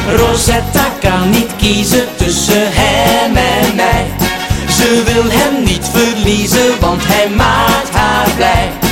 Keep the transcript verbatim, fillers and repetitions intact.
Rosetta kan niet kiezen tussen hem en mij. Ze wil hem niet verliezen, want hij maakt haar blij.